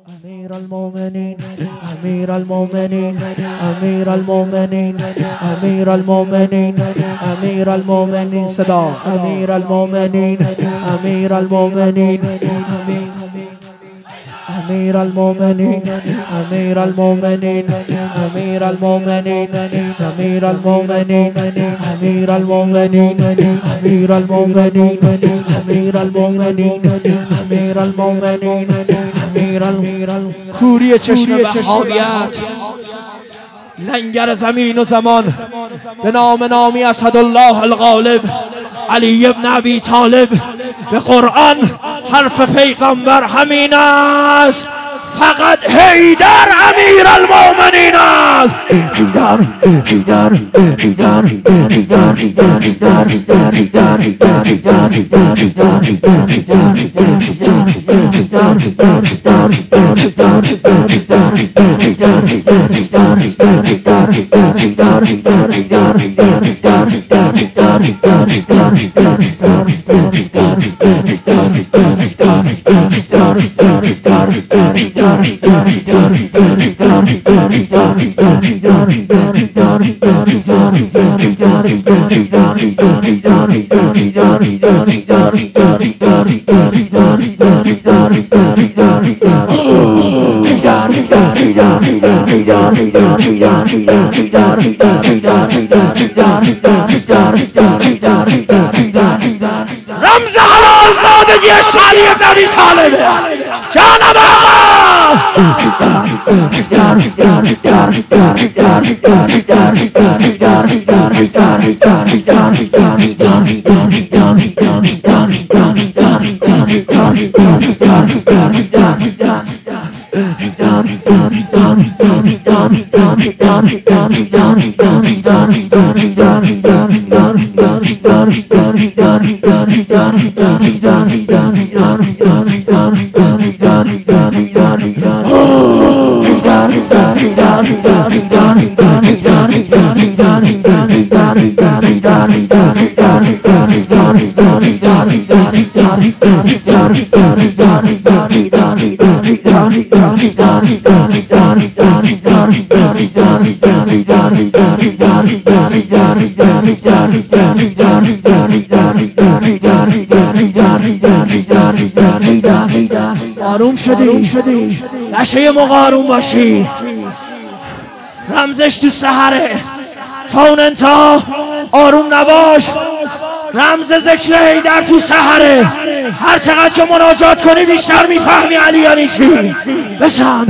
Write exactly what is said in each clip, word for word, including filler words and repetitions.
امیر المؤمنین امیر المؤمنین امیر المؤمنین امیر المؤمنین امیر المؤمنین صدا امیر المؤمنین امیر المؤمنین امیر المؤمنین امیر المؤمنین امیر المؤمنین امیر المؤمنین امیر المؤمنین امیر المؤمنین امیر المؤمنین امیر المؤمنین امیر المؤمنین کوری چشم وهابیت لنگر زمین و زمان به نام نامی اسدالله الغالب علی ابن ابی طالب. به قرآن حرف پیغمبر همین است، فقط حیدر امیر المؤمنین است. حیدر حیدر حیدر حیدر حیدر حیدر حیدر حیدر حیدر حیدر حیدر حیدر حیدر رمز حلال زادگی علی ابن ابی طالب جانم آروم شدی نشه موقع آروم باشی. رمزش تو سحره تا اون انتا آروم نباش. رمز ذکر حیدر تو سحره، هر چقدر که مناجات کنی بیشتر میفهمی علی یعنی چی. بزن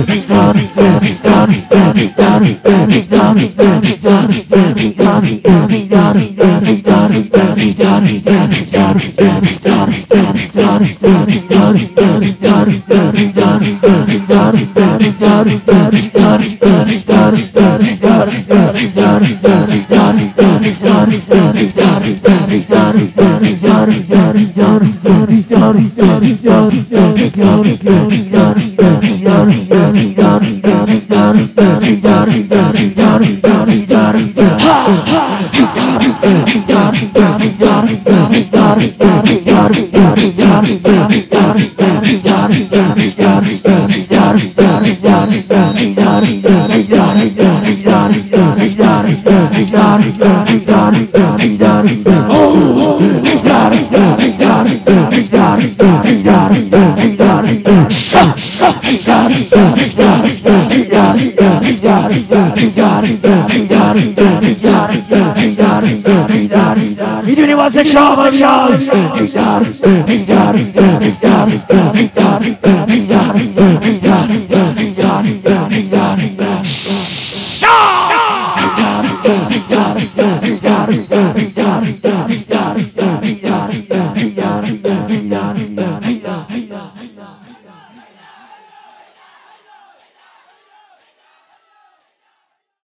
میدونی واسه چه آقا بیاد